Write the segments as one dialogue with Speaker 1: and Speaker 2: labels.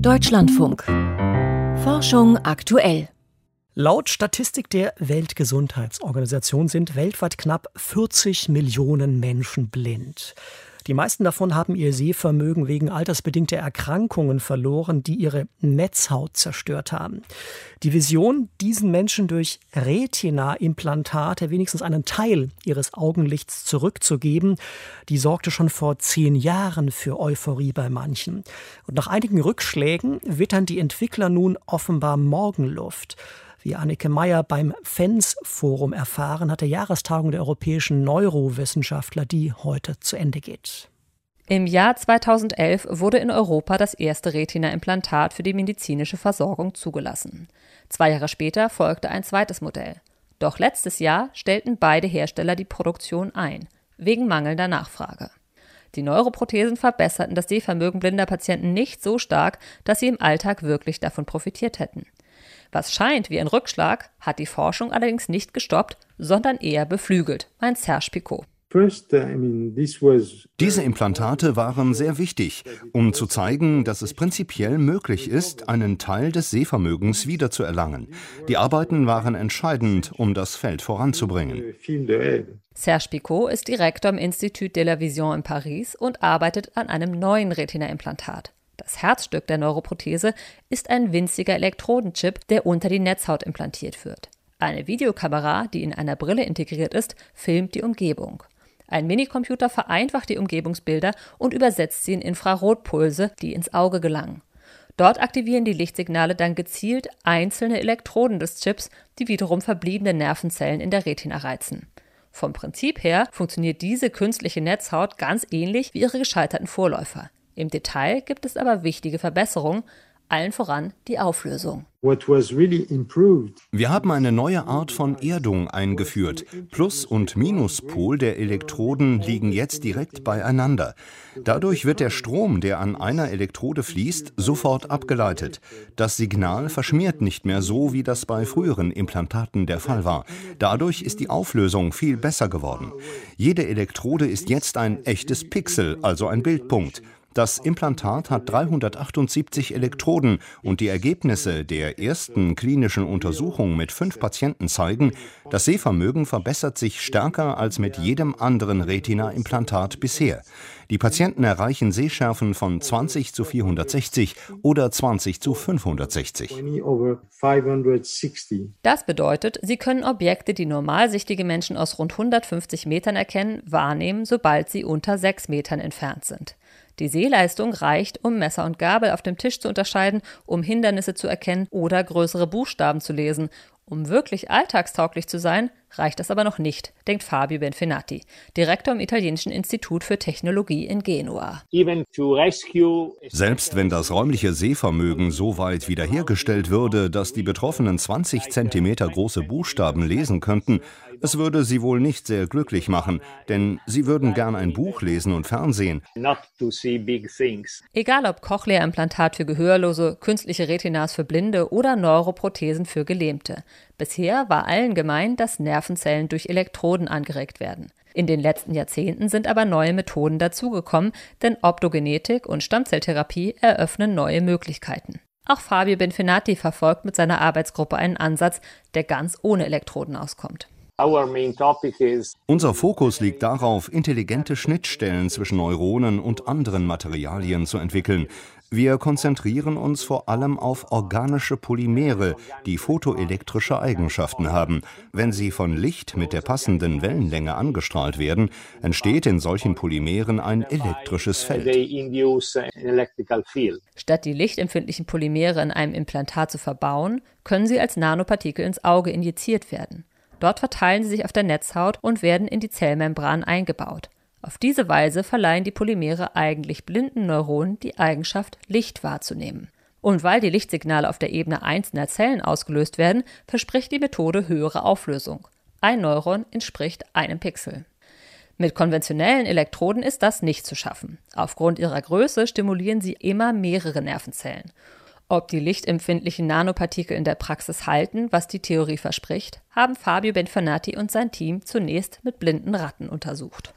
Speaker 1: Deutschlandfunk. Forschung aktuell.
Speaker 2: Laut Statistik der Weltgesundheitsorganisation sind weltweit knapp 40 Millionen Menschen blind. Die meisten davon haben ihr Sehvermögen wegen altersbedingter Erkrankungen verloren, die ihre Netzhaut zerstört haben. Die Vision, diesen Menschen durch Retina-Implantate wenigstens einen Teil ihres Augenlichts zurückzugeben, die sorgte schon vor 10 Jahren für Euphorie bei manchen. Und nach einigen Rückschlägen wittern die Entwickler nun offenbar Morgenluft. Wie Anneke Meyer beim FENS-Forum erfahren hat, der Jahrestagung der europäischen Neurowissenschaftler, die heute zu Ende geht.
Speaker 3: Im Jahr 2011 wurde in Europa das erste Retina-Implantat für die medizinische Versorgung zugelassen. 2 Jahre später folgte ein zweites Modell. Doch letztes Jahr stellten beide Hersteller die Produktion ein, wegen mangelnder Nachfrage. Die Neuroprothesen verbesserten das Sehvermögen blinder Patienten nicht so stark, dass sie im Alltag wirklich davon profitiert hätten. Was scheint wie ein Rückschlag, hat die Forschung allerdings nicht gestoppt, sondern eher beflügelt, meint Serge Picot.
Speaker 4: Diese Implantate waren sehr wichtig, um zu zeigen, dass es prinzipiell möglich ist, einen Teil des Sehvermögens wiederzuerlangen. Die Arbeiten waren entscheidend, um das Feld voranzubringen.
Speaker 3: Serge Picot ist Direktor im Institut de la Vision in Paris und arbeitet an einem neuen Retina-Implantat. Das Herzstück der Neuroprothese ist ein winziger Elektrodenchip, der unter die Netzhaut implantiert wird. Eine Videokamera, die in einer Brille integriert ist, filmt die Umgebung. Ein Minicomputer vereinfacht die Umgebungsbilder und übersetzt sie in Infrarotpulse, die ins Auge gelangen. Dort aktivieren die Lichtsignale dann gezielt einzelne Elektroden des Chips, die wiederum verbliebene Nervenzellen in der Retina reizen. Vom Prinzip her funktioniert diese künstliche Netzhaut ganz ähnlich wie ihre gescheiterten Vorläufer. Im Detail gibt es aber wichtige Verbesserungen, allen voran die Auflösung.
Speaker 4: Wir haben eine neue Art von Erdung eingeführt. Plus- und Minuspol der Elektroden liegen jetzt direkt beieinander. Dadurch wird der Strom, der an einer Elektrode fließt, sofort abgeleitet. Das Signal verschmiert nicht mehr so, wie das bei früheren Implantaten der Fall war. Dadurch ist die Auflösung viel besser geworden. Jede Elektrode ist jetzt ein echtes Pixel, also ein Bildpunkt. Das Implantat hat 378 Elektroden und die Ergebnisse der ersten klinischen Untersuchung mit 5 Patienten zeigen, das Sehvermögen verbessert sich stärker als mit jedem anderen Retina-Implantat bisher. Die Patienten erreichen Sehschärfen von 20:460 oder 20:560.
Speaker 3: Das bedeutet, sie können Objekte, die normalsichtige Menschen aus rund 150 Metern erkennen, wahrnehmen, sobald sie unter 6 Metern entfernt sind. Die Sehleistung reicht, um Messer und Gabel auf dem Tisch zu unterscheiden, um Hindernisse zu erkennen oder größere Buchstaben zu lesen. Um wirklich alltagstauglich zu sein, reicht das aber noch nicht, denkt Fabio Benfenati, Direktor im Italienischen Institut für Technologie in Genua.
Speaker 4: Selbst wenn das räumliche Sehvermögen so weit wiederhergestellt würde, dass die Betroffenen 20 Zentimeter große Buchstaben lesen könnten, es würde sie wohl nicht sehr glücklich machen, denn sie würden gern ein Buch lesen und Fernsehen.
Speaker 3: Egal ob Cochlea-Implantat für Gehörlose, künstliche Retinas für Blinde oder Neuroprothesen für Gelähmte. Bisher war allen gemein, dass Nervenzellen durch Elektroden angeregt werden. In den letzten Jahrzehnten sind aber neue Methoden dazugekommen, denn Optogenetik und Stammzelltherapie eröffnen neue Möglichkeiten. Auch Fabio Benfenati verfolgt mit seiner Arbeitsgruppe einen Ansatz, der ganz ohne Elektroden auskommt.
Speaker 4: Unser Fokus liegt darauf, intelligente Schnittstellen zwischen Neuronen und anderen Materialien zu entwickeln. Wir konzentrieren uns vor allem auf organische Polymere, die photoelektrische Eigenschaften haben. Wenn sie von Licht mit der passenden Wellenlänge angestrahlt werden, entsteht in solchen Polymeren ein elektrisches Feld.
Speaker 3: Statt die lichtempfindlichen Polymere in einem Implantat zu verbauen, können sie als Nanopartikel ins Auge injiziert werden. Dort verteilen sie sich auf der Netzhaut und werden in die Zellmembran eingebaut. Auf diese Weise verleihen die Polymere eigentlich blinden Neuronen die Eigenschaft, Licht wahrzunehmen. Und weil die Lichtsignale auf der Ebene einzelner Zellen ausgelöst werden, verspricht die Methode höhere Auflösung. Ein Neuron entspricht einem Pixel. Mit konventionellen Elektroden ist das nicht zu schaffen. Aufgrund ihrer Größe stimulieren sie immer mehrere Nervenzellen. Ob die lichtempfindlichen Nanopartikel in der Praxis halten, was die Theorie verspricht, haben Fabio Benfernati und sein Team zunächst mit blinden Ratten untersucht.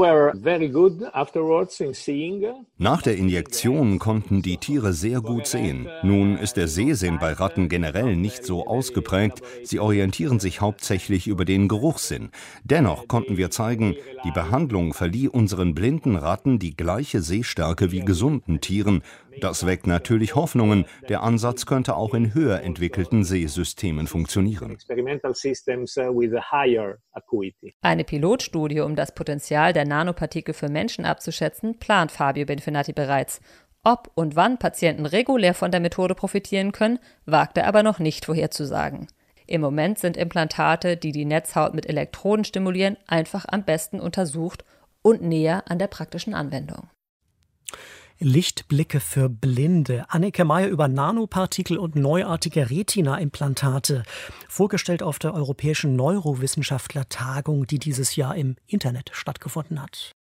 Speaker 4: Nach der Injektion konnten die Tiere sehr gut sehen. Nun ist der Sehsinn bei Ratten generell nicht so ausgeprägt. Sie orientieren sich hauptsächlich über den Geruchssinn. Dennoch konnten wir zeigen, die Behandlung verlieh unseren blinden Ratten die gleiche Sehstärke wie gesunden Tieren. Das weckt natürlich Hoffnungen. Der Ansatz könnte auch in höher entwickelten Sehsystemen funktionieren.
Speaker 3: Eine Pilotstudie, um das Potenzial der Nanopartikel für Menschen abzuschätzen, plant Fabio Benfernati bereits. Ob und wann Patienten regulär von der Methode profitieren können, wagt er aber noch nicht vorherzusagen. Im Moment sind Implantate, die die Netzhaut mit Elektroden stimulieren, einfach am besten untersucht und näher an der praktischen Anwendung.
Speaker 2: Lichtblicke für Blinde. Anneke Meyer über Nanopartikel und neuartige Retina-Implantate. Vorgestellt auf der Europäischen Neurowissenschaftler-Tagung, die dieses Jahr im Internet stattgefunden hat.